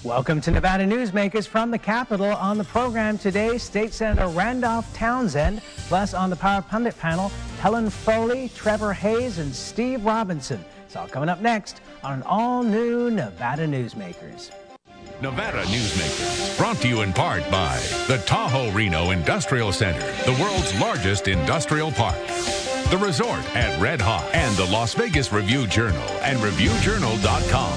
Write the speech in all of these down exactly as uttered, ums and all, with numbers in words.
Welcome to Nevada Newsmakers from the Capitol. On the program today, State Senator Randolph Townsend, plus on the Power Pundit panel, Helen Foley, Trevor Hayes, and Steve Robinson. It's all coming up next on an all-new Nevada Newsmakers. Nevada Newsmakers, brought to you in part by the Tahoe Reno Industrial Center, the world's largest industrial park. The Resort at Red Hawk, and the Las Vegas Review-Journal and Review Journal dot com.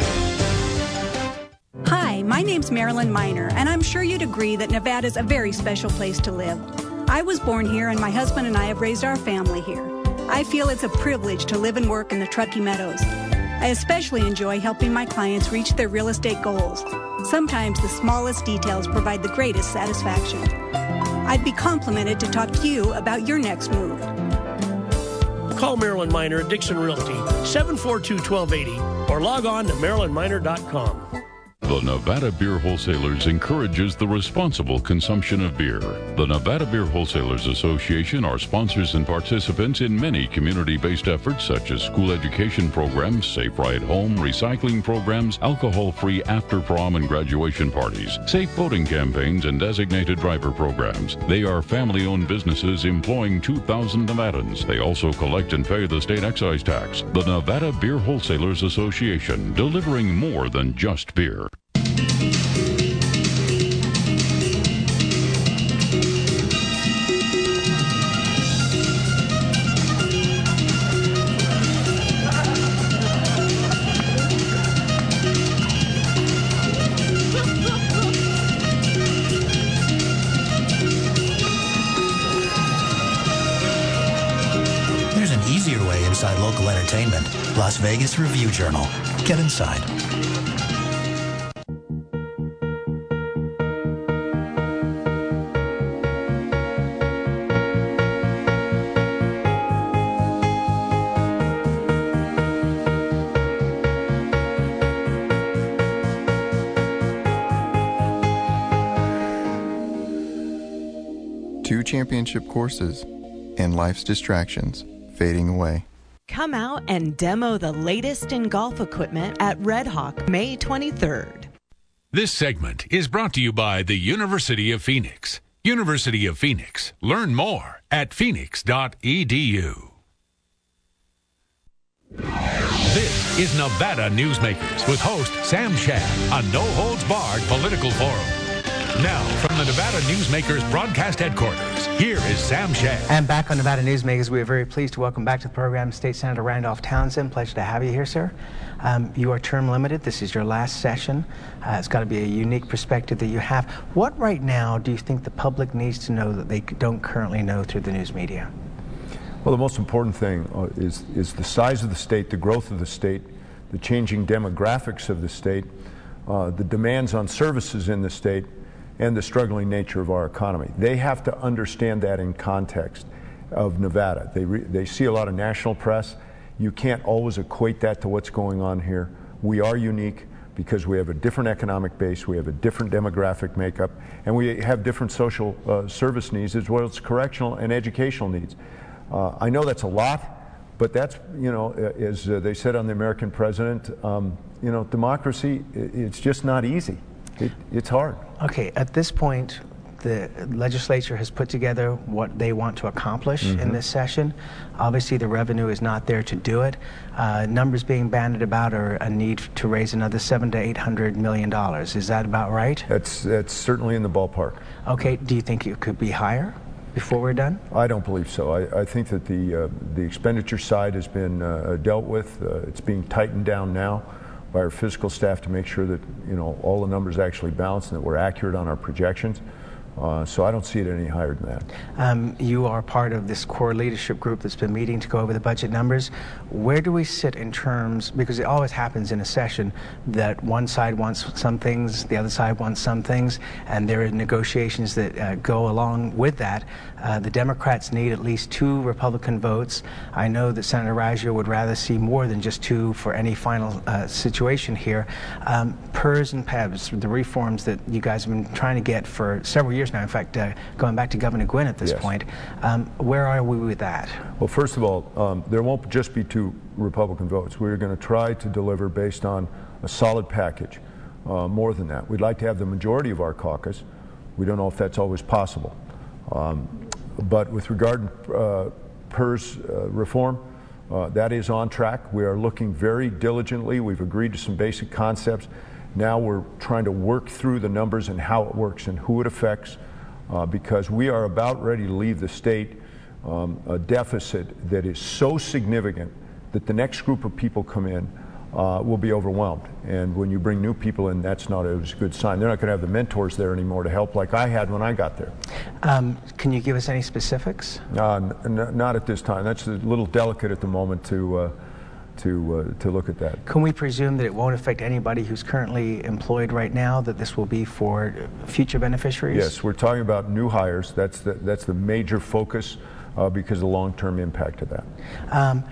Hi, my name's Marilyn Miner, and I'm sure you'd agree that Nevada's a very special place to live. I was born here, and my husband and I have raised our family here. I feel it's a privilege to live and work in the Truckee Meadows. I especially enjoy helping my clients reach their real estate goals. Sometimes the smallest details provide the greatest satisfaction. I'd be complimented to talk to you about your next move. Call Marilyn Miner at Dixon Realty, seven four two, one two eight zero, or log on to marilyn miner dot com. The Nevada Beer Wholesalers encourages the responsible consumption of beer. The Nevada Beer Wholesalers Association are sponsors and participants in many community-based efforts such as school education programs, safe ride home, recycling programs, alcohol-free after-prom and graduation parties, safe voting campaigns, and designated driver programs. They are family-owned businesses employing two thousand Nevadans. They also collect and pay the state excise tax. The Nevada Beer Wholesalers Association, delivering more than just beer. There's an easier way inside local entertainment. Las Vegas Review-Journal. Get inside. Two championship courses and life's distractions fading away. Come out and demo the latest in golf equipment at Red Hawk May twenty-third. This segment is brought to you by the University of Phoenix. University of Phoenix. Learn more at phoenix dot e d u. This is Nevada Newsmakers with host Sam Shad, a no-holds-barred political forum. Now, from the Nevada Newsmakers broadcast headquarters, here is Sam Shad. And back on Nevada Newsmakers, we are very pleased to welcome back to the program State Senator Randolph Townsend. Pleasure to have you here, sir. Um, you are term limited. This is your last session. Uh, it's got to be a unique perspective that you have. What right now do you think the public needs to know that they don't currently know through the news media? Well, the most important thing uh, is, is the size of the state, the growth of the state, the changing demographics of the state, uh, the demands on services in the state, and the struggling nature of our economy. They have to understand that in context of Nevada. They, re they see a lot of national press. You can't always equate that to what's going on here. We are unique because we have a different economic base, we have a different demographic makeup, and we have different social uh, service needs as well as correctional and educational needs. Uh, I know that's a lot, but that's, you know, as uh, they said on the American President, um, you know, democracy, it's just not easy. It, it's hard. Okay, at this point, the legislature has put together what they want to accomplish mm-hmm. in this session. Obviously, the revenue is not there to do it. Uh, numbers being bandied about are a need to raise another seven to eight hundred million dollars. Is that about right? That's that's certainly in the ballpark. Okay, do you think it could be higher before we're done? I don't believe so. I, I think that the uh, the expenditure side has been uh, dealt with. Uh, it's being tightened down now by our fiscal staff to make sure that, you know, all the numbers actually balance and that we're accurate on our projections. Uh, so I don't see it any higher than that. Um, you are part of this core leadership group that's been meeting to go over the budget numbers. Where do we sit in terms, because it always happens in a session that one side wants some things, the other side wants some things, and there are negotiations that uh, go along with that. Uh, the Democrats need at least two Republican votes. I know that Senator Raggio would rather see more than just two for any final uh, situation here. Um, P E R S and P E B S, the reforms that you guys have been trying to get for several years now, in fact, uh, going back to Governor Gwynn at this yes. point, um, where are we with that? Well, first of all, um, there won't just be two Republican votes. We're going to try to deliver based on a solid package. uh, more than that. We'd like to have the majority of our caucus. We don't know if that's always possible. Um, but with regard to uh, PERS uh, reform, uh, that is on track. We are looking very diligently. We've agreed to some basic concepts. Now we're trying to work through the numbers and how it works and who it affects, uh, because we are about ready to leave the state um, a deficit that is so significant that the next group of people come in uh, will be overwhelmed. And when you bring new people in, that's not a good sign. They're not going to have the mentors there anymore to help like I had when I got there. Um, can you give us any specifics? Uh, n- not at this time. That's a little delicate at the moment to uh, to uh, to look at that. Can we presume that it won't affect anybody who's currently employed right now, that this will be for future beneficiaries? Yes, we're talking about new hires. That's the, that's the major focus uh, because of the long-term impact of that. Um,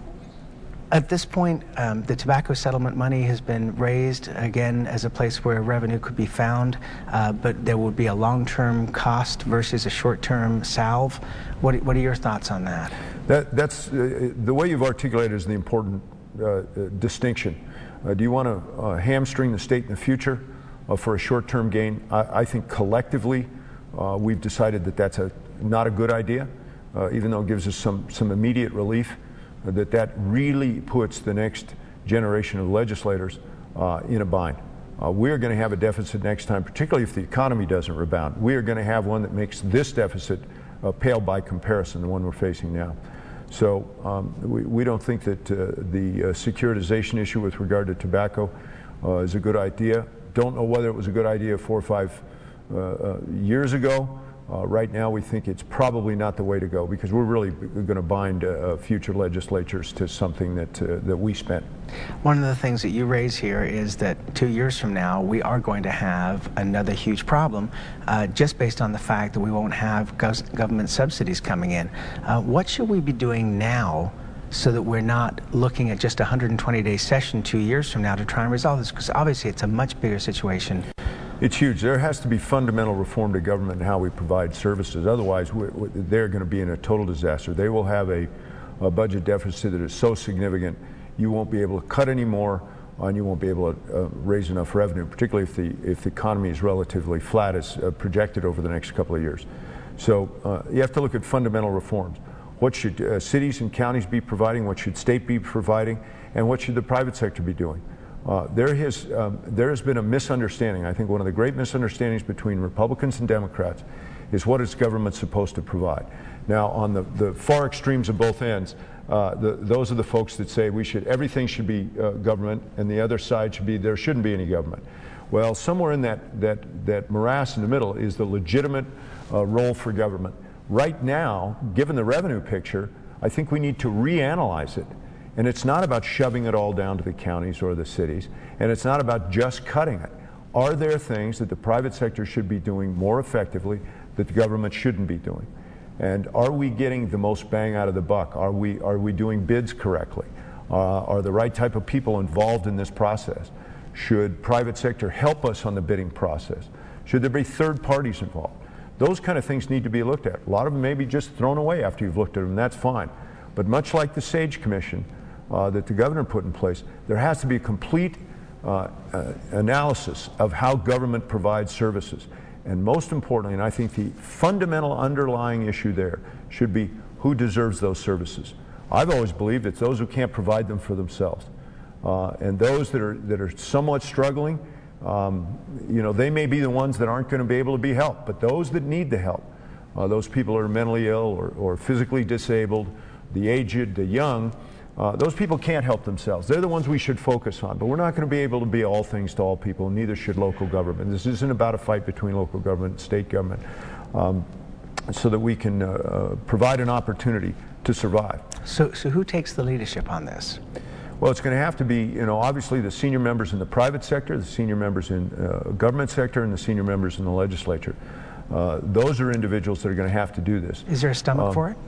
At this point, um, the tobacco settlement money has been raised again as a place where revenue could be found, uh, but there would be a long-term cost versus a short-term salve. What, what are your thoughts on that? That that's uh, the way you've articulated is the important uh, uh, distinction. Uh, do you want to uh, hamstring the state in the future uh, for a short-term gain? I, I think collectively uh, we've decided that that's a not a good idea, uh, even though it gives us some some immediate relief. That that really puts the next generation of legislators uh, in a bind. Uh, we're going to have a deficit next time, particularly if the economy doesn't rebound. We are going to have one that makes this deficit uh, pale by comparison, the one we're facing now. So um, we, we don't think that uh, the uh, securitization issue with regard to tobacco uh, is a good idea. Don't know whether it was a good idea four or five uh, uh, years ago. Uh, right now, we think it's probably not the way to go because we're really going to bind uh, future legislatures to something that uh, that we spent. One of the things that you raise here is that two years from now, we are going to have another huge problem uh, just based on the fact that we won't have gov- government subsidies coming in. Uh, what should we be doing now so that we're not looking at just a one hundred twenty day session two years from now to try and resolve this? Because obviously it's a much bigger situation. It's huge. There has to be fundamental reform to government and how we provide services. Otherwise, we, we, they're going to be in a total disaster. They will have a, a budget deficit that is so significant, you won't be able to cut any more, and you won't be able to uh, raise enough revenue, particularly if the if the economy is relatively flat as uh, projected over the next couple of years. So uh, you have to look at fundamental reforms. What should uh, cities and counties be providing? What should state be providing? And what should the private sector be doing? Uh, there has um, there has been a misunderstanding. I think one of the great misunderstandings between Republicans and Democrats is what is government supposed to provide. Now, on the, the far extremes of both ends, uh, the, those are the folks that say we should everything should be uh, government, and the other side should be there shouldn't be any government. Well, somewhere in that that that morass in the middle is the legitimate uh, role for government. Right now, given the revenue picture, I think we need to reanalyze it. And it's not about shoving it all down to the counties or the cities, and it's not about just cutting it. Are there things that the private sector should be doing more effectively that the government shouldn't be doing? And are we getting the most bang out of the buck? Are we, are we doing bids correctly? Uh, are the right type of people involved in this process? Should private sector help us on the bidding process? Should there be third parties involved? Those kind of things need to be looked at. A lot of them may be just thrown away after you've looked at them, that's fine. But much like the SAGE Commission uh, that the governor put in place, there has to be a complete uh, uh, analysis of how government provides services. And most importantly, and I think the fundamental underlying issue there should be who deserves those services. I've always believed it's those who can't provide them for themselves. Uh, and those that are, that are somewhat struggling, um, you know, they may be the ones that aren't going to be able to be helped. But those that need the help, uh, those people who are mentally ill or, or physically disabled, the aged, the young, uh, those people can't help themselves. They're the ones we should focus on. But we're not going to be able to be all things to all people, and neither should local government. This isn't about a fight between local government and state government, um, so that we can uh, uh, provide an opportunity to survive. So, so who takes the leadership on this? Well, it's going to have to be, you know, obviously the senior members in the private sector, the senior members in uh, government sector, and the senior members in the legislature. Uh, those are individuals that are going to have to do this. Is there a stomach um, for it?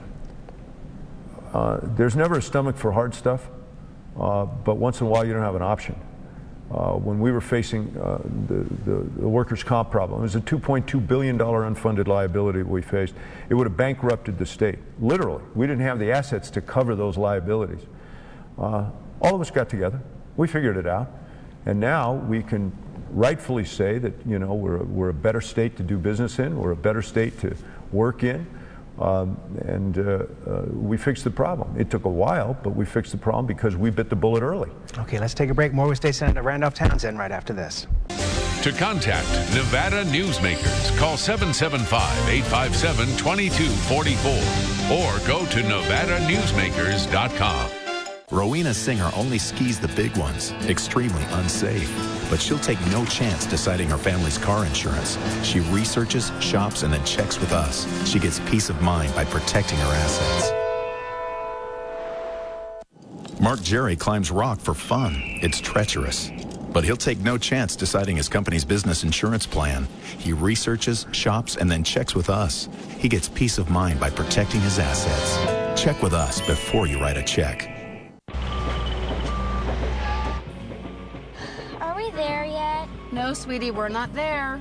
Uh, there's never a stomach for hard stuff, uh, but once in a while you don't have an option. Uh, when we were facing uh, the, the, the workers' comp problem, it was a two point two billion dollars unfunded liability we faced. It would have bankrupted the state, literally. We didn't have the assets to cover those liabilities. Uh, all of us got together. We figured it out. And now we can rightfully say that, you know, we're, we're a better state to do business in, we're a better state to work in, um, and uh, uh, we fixed the problem. It took a while, but we fixed the problem because we bit the bullet early. Okay, let's take a break. More with State Senator Randolph Townsend right after this. To contact Nevada Newsmakers, call seven seven five, eight five seven, two two four four or go to nevada newsmakers dot com. Rowena Singer only skis the big ones, extremely unsafe. But she'll take no chance deciding her family's car insurance. She researches, shops, and then checks with us. She gets peace of mind by protecting her assets. Mark Jerry climbs rock for fun. It's treacherous. But he'll take no chance deciding his company's business insurance plan. He researches, shops, and then checks with us. He gets peace of mind by protecting his assets. Check with us before you write a check. Are we there yet? No, sweetie, we're not there.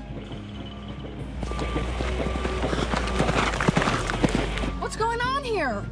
What's going on here?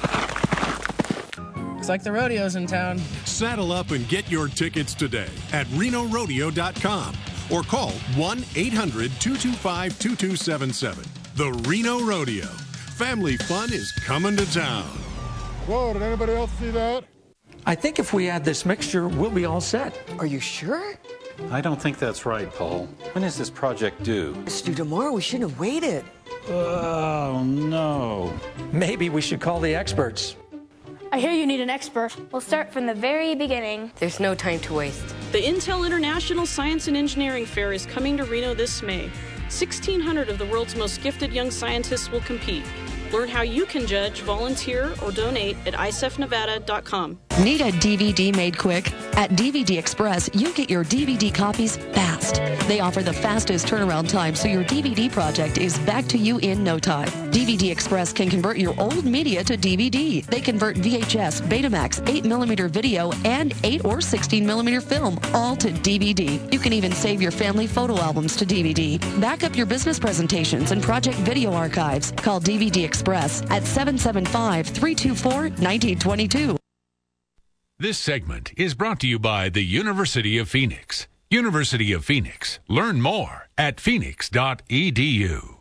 Looks like the rodeo's in town. Saddle up and get your tickets today at reno rodeo dot com or call one eight hundred, two two five, two two seven seven. The Reno Rodeo. Family fun is coming to town. Whoa, did anybody else see that? I think if we add this mixture, we'll be all set. Are you sure? I don't think that's right, Paul. When is this project due? It's due tomorrow. We shouldn't have waited. Oh, no. Maybe we should call the experts. I hear you need an expert. We'll start from the very beginning. There's no time to waste. The Intel International Science and Engineering Fair is coming to Reno this May. sixteen hundred of the world's most gifted young scientists will compete. Learn how you can judge, volunteer, or donate at i s e f nevada dot com. Need a D V D made quick? At D V D Express, you get your D V D copies fast. They offer the fastest turnaround time, so your D V D project is back to you in no time. D V D Express can convert your old media to D V D. They convert V H S, Betamax, eight millimeter video, and eight or sixteen millimeter film, all to D V D. You can even save your family photo albums to D V D. Back up your business presentations and project video archives. Call D V D Express at seven seven five, three two four, one nine two two. This segment is brought to you by the University of Phoenix. University of Phoenix. Learn more at phoenix dot e d u.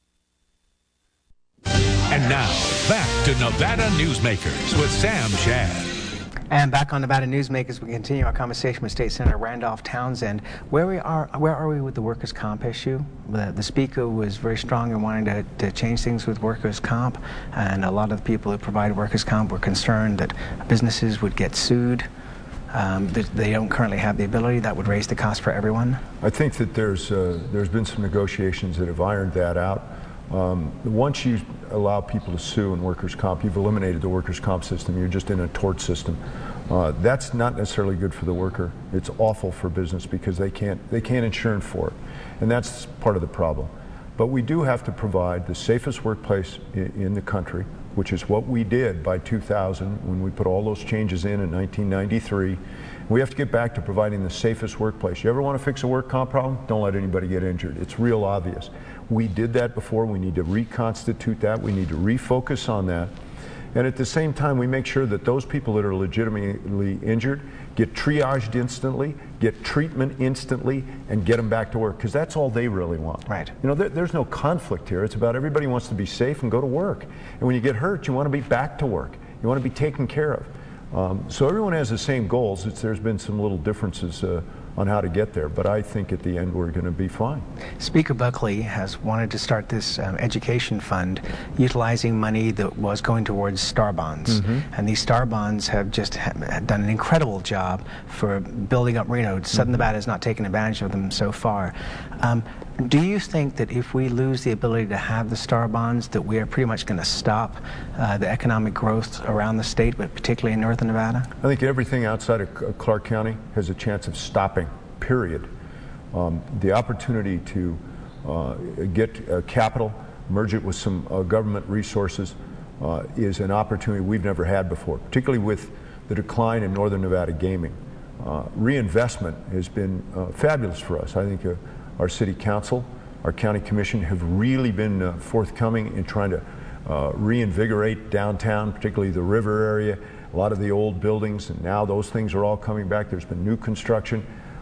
And now, back to Nevada Newsmakers with Sam Shad. And back on Nevada Newsmakers, we continue our conversation with State Senator Randolph Townsend. Where we are, where are we with the workers' comp issue? The, the speaker was very strong in wanting to, to change things with workers' comp, and a lot of the people who provide workers' comp were concerned that businesses would get sued. Um, that they don't currently have the ability. That would raise the cost for everyone. I think that there's uh, there's been some negotiations that have ironed that out. Um, once you allow people to sue in workers' comp, you've eliminated the workers' comp system. You're just in a tort system. Uh, that's not necessarily good for the worker. It's awful for business because they can't they can't insure for it, and that's part of the problem. But we do have to provide the safest workplace in, in the country, which is what we did by two thousand when we put all those changes in in nineteen ninety-three. We have to get back to providing the safest workplace. You ever want to fix a work comp problem? Don't let anybody get injured. It's real obvious. We did that before. We need to reconstitute that. We need to refocus on that. And at the same time, we make sure that those people that are legitimately injured get triaged instantly, get treatment instantly, and get them back to work, because that's all they really want. Right. You know, there, there's no conflict here. It's about everybody wants to be safe and go to work. And when you get hurt, you want to be back to work. You want to be taken care of. Um, so everyone has the same goals. It's, there's been some little differences uh, on how to get there, but I think at the end we're going to be fine. Speaker Buckley has wanted to start this um, education fund utilizing money that was going towards STAR bonds. Mm-hmm. And these STAR bonds have just ha done an incredible job for building up Reno. Southern mm-hmm. Nevada has not taken advantage of them so far. Um, do you think that if we lose the ability to have the STAR bonds, that we are pretty much going to stop uh, the economic growth around the state, but particularly in northern Nevada? I think everything outside of Clark County has a chance of stopping, period. Um, the opportunity to uh, get uh, capital, merge it with some uh, government resources, uh, is an opportunity we've never had before, particularly with the decline in northern Nevada gaming. Uh, reinvestment has been uh, fabulous for us. I think uh, our city council, our county commission have really been uh, forthcoming in trying to uh, reinvigorate downtown, particularly the river area, a lot of the old buildings, and now those things are all coming back. There's been new construction.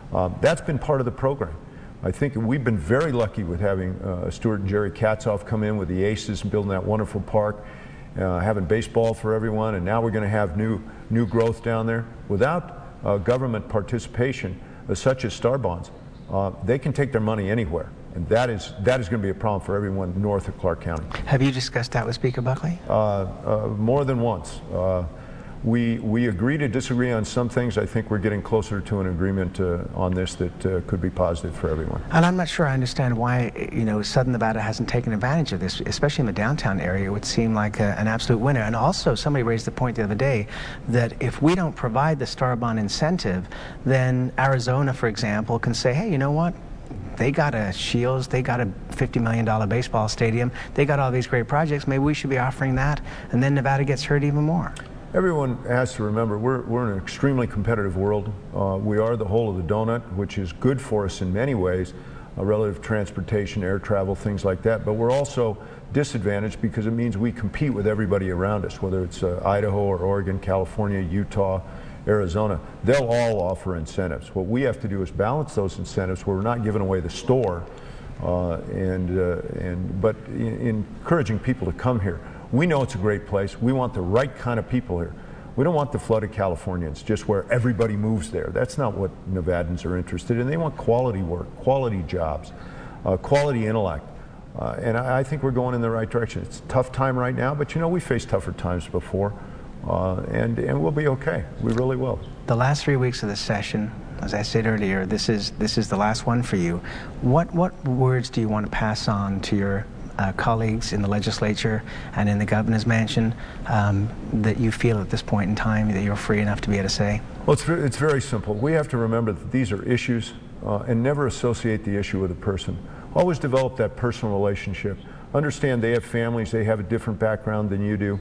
Uh, that's been part of the program. I think we've been very lucky with having uh, Stuart and Jerry Katzoff come in with the Aces and building that wonderful park, uh, having baseball for everyone, and now we're going to have new new growth down there. Without uh, government participation, uh, such as Star Bonds, uh, they can take their money anywhere, and that is that is going to be a problem for everyone north of Clark County. Have you discussed that with Speaker Buckley? Uh, uh, more than once. Uh, We, we agree to disagree on some things. I think we're getting closer to an agreement uh, on this that uh, could be positive for everyone. And I'm not sure I understand why, you know, Southern Nevada hasn't taken advantage of this, especially in the downtown area. It would seem like a, an absolute winner. And also, somebody raised the point the other day that if we don't provide the Star Bond incentive, then Arizona, for example, can say, hey, you know what? They got a Shields, they got a fifty million dollar baseball stadium, they got all these great projects, maybe we should be offering that, and then Nevada gets hurt even more. Everyone has to remember we're, we're in an extremely competitive world. Uh, we are the whole of the donut, which is good for us in many ways, uh, relative to transportation, air travel, things like that. But we're also disadvantaged because it means we compete with everybody around us, whether it's uh, Idaho or Oregon, California, Utah, Arizona. They'll all offer incentives. What we have to do is balance those incentives where we're not giving away the store, uh, and, uh, and, but in, encouraging people to come here. We know it's a great place. We want the right kind of people here. We don't want the flooded Californians, just where everybody moves there. That's not what Nevadans are interested in. They want quality work, quality jobs, uh, quality intellect. Uh, and I, I think we're going in the right direction. It's a tough time right now, but you know, we faced tougher times before, uh, and, and we'll be okay. We really will. The last three weeks of the session, as I said earlier, this is, this is the last one for you. What, what words do you want to pass on to your Uh, colleagues in the legislature and in the governor's mansion um, that you feel at this point in time that you're free enough to be able to say? Well, it's, it's very simple. We have to remember that these are issues uh, and never associate the issue with a person. Always develop that personal relationship. Understand they have families, they have a different background than you do.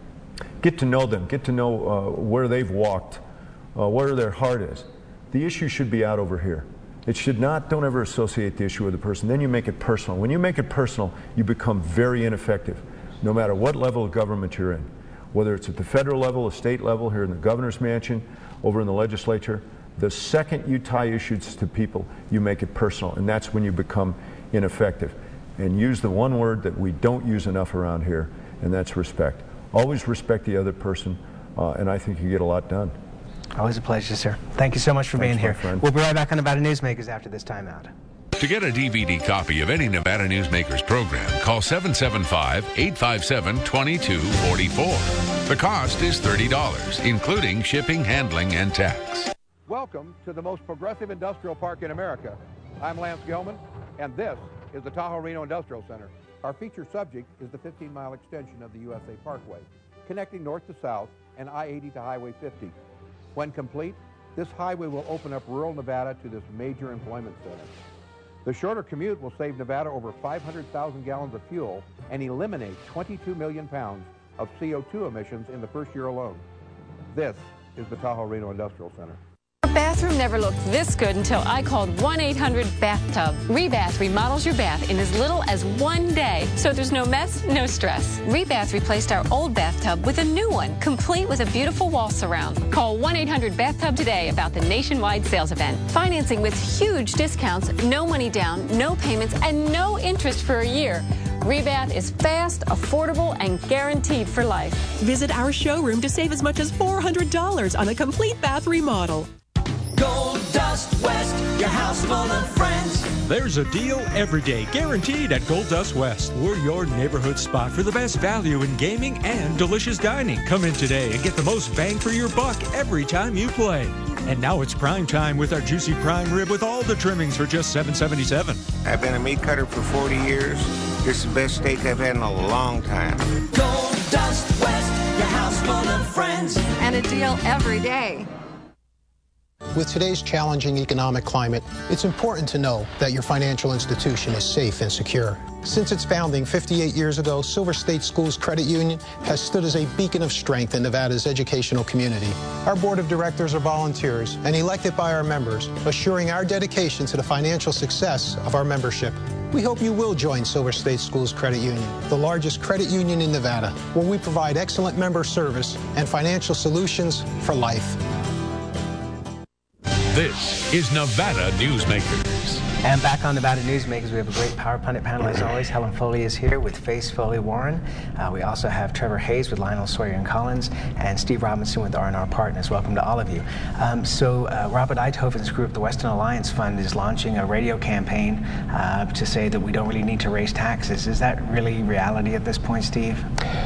Get to know them, get to know uh, where they've walked, uh, where their heart is. The issue should be out over here. It should not, don't ever associate the issue with a person. Then you make it personal. When you make it personal, you become very ineffective, no matter what level of government you're in. Whether it's at the federal level, the state level, here in the governor's mansion, over in the legislature, the second you tie issues to people, you make it personal, and that's when you become ineffective. And use the one word that we don't use enough around here, and that's respect. Always respect the other person, uh, and I think you get a lot done. Always a pleasure, sir. Thank you so much for Thanks, being here. Friend. We'll be right back on Nevada Newsmakers after this timeout. To get a D V D copy of any Nevada Newsmakers program, call seven seven five, eight five seven, two two four four. The cost is thirty dollars, including shipping, handling, and tax. Welcome to the most progressive industrial park in America. I'm Lance Gilman, and this is the Tahoe Reno Industrial Center. Our feature subject is the fifteen mile extension of the U S A Parkway, connecting north to south and I eighty to Highway fifty. When complete, this highway will open up rural Nevada to this major employment center. The shorter commute will save Nevada over five hundred thousand gallons of fuel and eliminate twenty-two million pounds of C O two emissions in the first year alone. This is the Tahoe Reno Industrial Center. Our bathroom never looked this good until I called one eight hundred bathtub. Rebath remodels your bath in as little as one day, so there's no mess, no stress. Rebath replaced our old bathtub with a new one, complete with a beautiful wall surround. Call one eight hundred bathtub today about the nationwide sales event. Financing with huge discounts, no money down, no payments, and no interest for a year. Rebath is fast, affordable, and guaranteed for life. Visit our showroom to save as much as four hundred dollars on a complete bath remodel. Gold Dust West, your house full of friends. There's a deal every day, guaranteed at Gold Dust West. We're your neighborhood spot for the best value in gaming and delicious dining. Come in today and get the most bang for your buck every time you play. And now it's prime time with our juicy prime rib with all the trimmings for just seven seventy-seven. I've been a meat cutter for forty years. This is the best steak I've had in a long time. Gold Dust West, your house full of friends. And a deal every day. With today's challenging economic climate, it's important to know that your financial institution is safe and secure. Since its founding fifty-eight years ago, Silver State Schools Credit Union has stood as a beacon of strength in Nevada's educational community. Our board of directors are volunteers and elected by our members, assuring our dedication to the financial success of our membership. We hope you will join Silver State Schools Credit Union, the largest credit union in Nevada, where we provide excellent member service and financial solutions for life. This is Nevada Newsmakers. And back on Nevada Newsmakers, we have a great Power Pundit panel as always. Helen Foley is here with Face Foley Warren. Uh, we also have Trevor Hayes with Lionel Sawyer and Collins, and Steve Robinson with R and R Partners. Welcome to all of you. Um, so uh, Robert Eidhoven's group, the Western Alliance Fund, is launching a radio campaign uh, to say that we don't really need to raise taxes. Is that really reality at this point, Steve?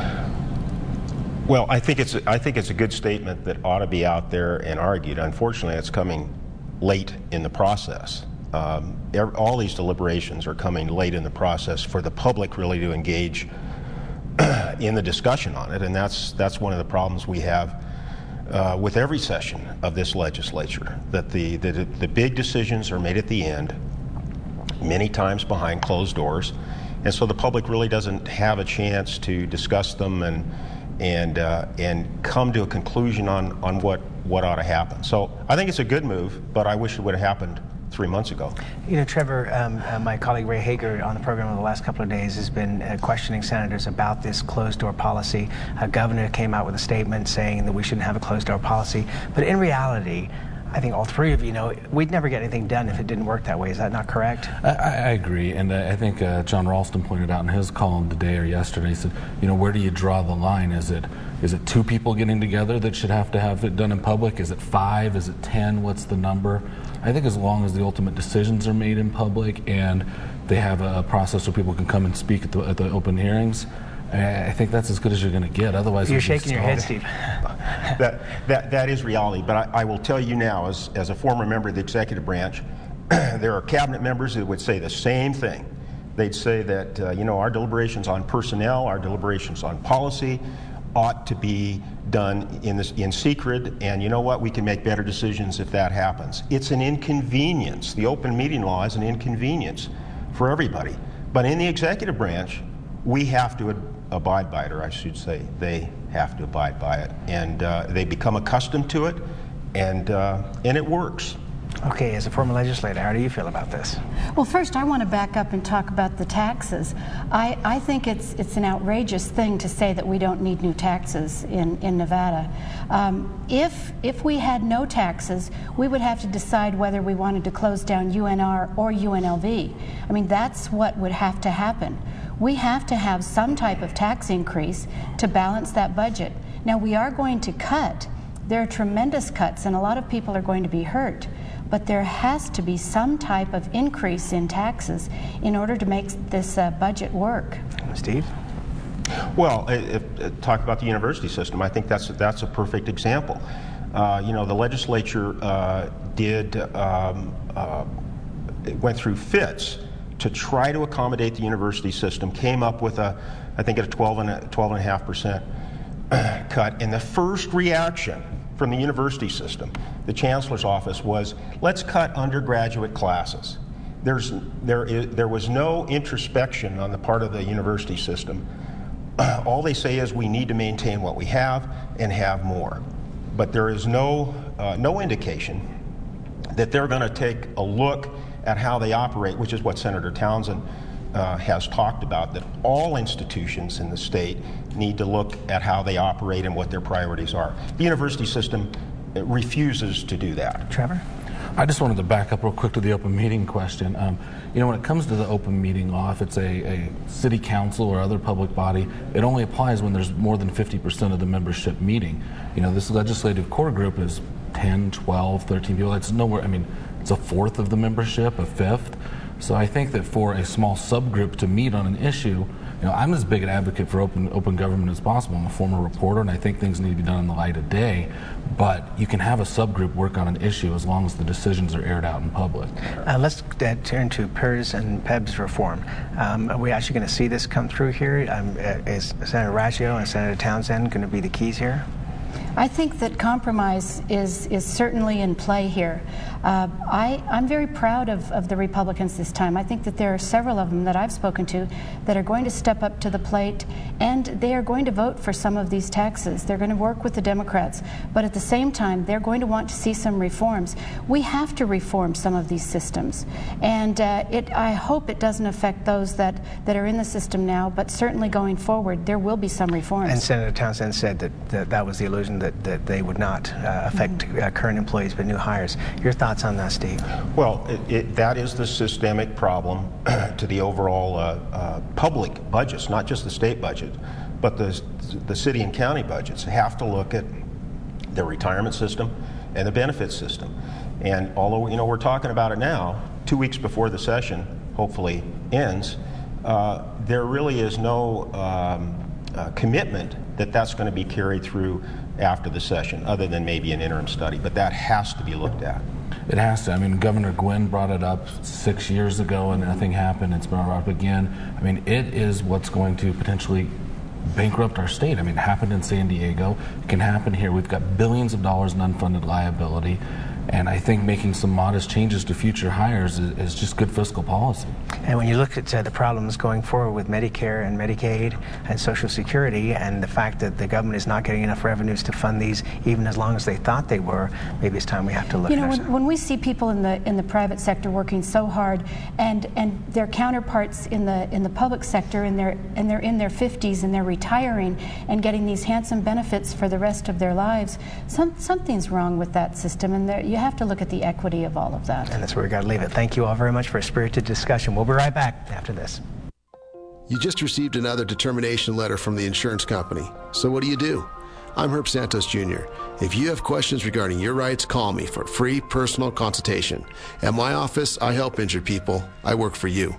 Well, I think it's I think it's a good statement that ought to be out there and argued. Unfortunately, it's coming late in the process. Um, all these deliberations are coming late in the process for the public really to engage in the discussion on it, and that's that's one of the problems we have uh, with every session of this legislature. That the, the the big decisions are made at the end, many times behind closed doors, and so the public really doesn't have a chance to discuss them and and uh, and come to a conclusion on on what what ought to happen. So I think it's a good move, but I wish it would have happened three months ago. You know, Trevor, um, uh, my colleague Ray Hager on the program over the last couple of days has been uh, questioning senators about this closed-door policy. A governor came out with a statement saying that we shouldn't have a closed-door policy. But in reality, I think all three of you know we'd never get anything done if it didn't work that way. Is that not correct? I, I agree, and I think uh, John Ralston pointed out in his column today or yesterday, he said, you know, where do you draw the line? Is it is it two people getting together that should have to have it done in public? Is it five? Is it ten? What's the number? I think as long as the ultimate decisions are made in public and they have a process where people can come and speak at the, at the open hearings, I think that's as good as you're going to get. Otherwise, you're shaking your head, Steve. that that that is reality. But I, I will tell you now, as as a former member of the executive branch, there are cabinet members that would say the same thing. They'd say that uh, you know our deliberations on personnel, our deliberations on policy, ought to be done in this in secret. And you know what? We can make better decisions if that happens. It's an inconvenience. The open meeting law is an inconvenience for everybody. But in the executive branch, we have to abide by it, or I should say they have to abide by it. And uh, they become accustomed to it, and uh, and it works. Okay, as a former legislator, how do you feel about this? Well, first, I want to back up and talk about the taxes. I, I think it's it's an outrageous thing to say that we don't need new taxes in, in Nevada. Um, if, if we had no taxes, we would have to decide whether we wanted to close down U N R or U N L V. I mean, that's what would have to happen. We have to have some type of tax increase to balance that budget. Now, we are going to cut. There are tremendous cuts, and a lot of people are going to be hurt. But there has to be some type of increase in taxes in order to make this uh, budget work. Steve? Well, if, if, talk about the university system. I think that's that's a perfect example. Uh, you know, the legislature uh, did um, uh, went through fits to try to accommodate the university system. Came up with a, I think, a twelve and a twelve and a half percent cut. And the first reaction from the university system, the chancellor's office, was, let's cut undergraduate classes. There's, there, is, there was no introspection on the part of the university system. Uh, all they say is we need to maintain what we have and have more. But there is no, uh, no indication that they're going to take a look at how they operate, which is what Senator Townsend uh, has talked about, that all institutions in the state need to look at how they operate and what their priorities are. The university system refuses to do that. Trevor? I just wanted to back up real quick to the open meeting question. Um, you know, when it comes to the open meeting law, if it's a, a city council or other public body, it only applies when there's more than fifty percent of the membership meeting. You know, this legislative core group is ten, twelve, thirteen people. It's nowhere, I mean, it's a fourth of the membership, a fifth. So I think that for a small subgroup to meet on an issue, you know, I'm as big an advocate for open open government as possible. I'm a former reporter, and I think things need to be done in the light of day. But you can have a subgroup work on an issue as long as the decisions are aired out in public. Uh, let's uh, turn to P E R S and P E B S reform. Um, are we actually going to see this come through here? Um, is Senator Raggio and Senator Townsend going to be the keys here? I think that compromise is, is certainly in play here. Uh, I, I'm very proud of, of the Republicans this time. I think that there are several of them that I've spoken to that are going to step up to the plate, and they are going to vote for some of these taxes. They're going to work with the Democrats, but at the same time, they're going to want to see some reforms. We have to reform some of these systems, and uh, it, I hope it doesn't affect those that, that are in the system now, but certainly going forward, there will be some reforms. And Senator Townsend said that that, that was the illusion that, that they would not uh, affect mm-hmm. uh, current employees but new hires. Your thoughts on that, Steve? Well, it, it, that is the systemic problem to the overall uh, uh, public budgets, not just the state budget, but the, the city and county budgets have to look at the retirement system and the benefit system. And although, you know, we're talking about it now, two weeks before the session hopefully ends, uh, there really is no um, uh, commitment that that's going to be carried through after the session, other than maybe an interim study. But that has to be looked at. It has to. I mean, Governor Gwynn brought it up six years ago and nothing happened. It's been brought up again. I mean, it is what's going to potentially bankrupt our state. I mean, it happened in San Diego. It can happen here. We've got billions of dollars in unfunded liability. And I think making some modest changes to future hires is, is just good fiscal policy. And when you look at uh, the problems going forward with Medicare and Medicaid and Social Security, and the fact that the government is not getting enough revenues to fund these even as long as they thought they were, maybe it's time we have to look you know, at when, when we see people in the in the private sector working so hard, and and their counterparts in the in the public sector, and they're and they're in their fifties and they're retiring and getting these handsome benefits for the rest of their lives, some something's wrong with that system, and there, you have to look at the equity of all of that. And that's where we got to leave it. Thank you all very much for a spirited discussion. We'll be right back after this. You just received another determination letter from the insurance company. So what do you do? I'm Herb Santos Junior If you have questions regarding your rights, call me for a free personal consultation. At my office, I help injured people. I work for you.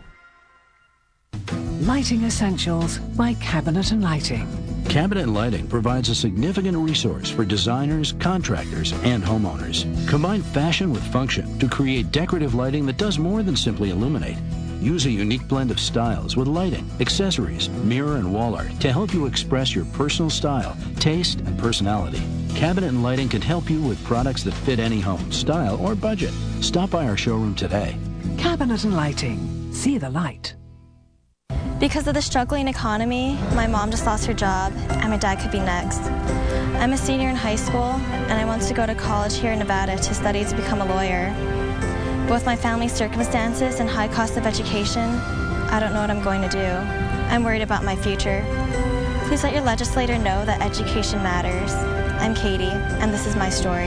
Lighting Essentials by Cabinet and Lighting. Cabinet and Lighting provides a significant resource for designers, contractors, and homeowners. Combine fashion with function to create decorative lighting that does more than simply illuminate. Use a unique blend of styles with lighting, accessories, mirror, and wall art to help you express your personal style, taste, and personality. Cabinet and Lighting can help you with products that fit any home, style, or budget. Stop by our showroom today. Cabinet and Lighting. See the light. Because of the struggling economy, my mom just lost her job, and my dad could be next. I'm a senior in high school, and I want to go to college here in Nevada to study to become a lawyer. But with my family's circumstances and high cost of education, I don't know what I'm going to do. I'm worried about my future. Please let your legislator know that education matters. I'm Katie, and this is my story.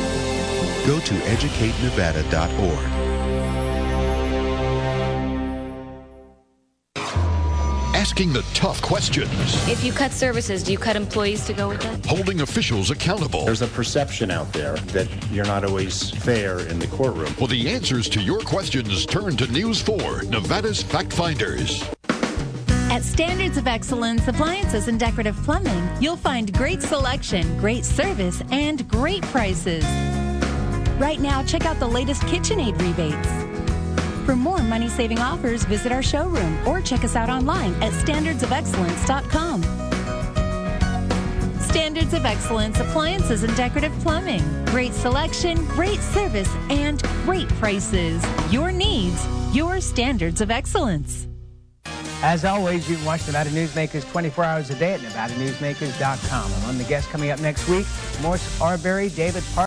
Go to educate nevada dot org. Asking the tough questions. If you cut services, do you cut employees to go with it? Holding officials accountable. There's a perception out there that you're not always fair in the courtroom. For the answers to your questions, turn to News four, Nevada's Fact Finders. At Standards of Excellence Appliances and Decorative Plumbing, you'll find great selection, great service, and great prices. Right now, check out the latest KitchenAid rebates. For more money-saving offers, visit our showroom or check us out online at standards of excellence dot com. Standards of Excellence Appliances and Decorative Plumbing. Great selection, great service, and great prices. Your needs, your standards of excellence. As always, you can watch Nevada Newsmakers twenty-four hours a day at nevada newsmakers dot com. Among the guests coming up next week, Morse Arbery, David Park.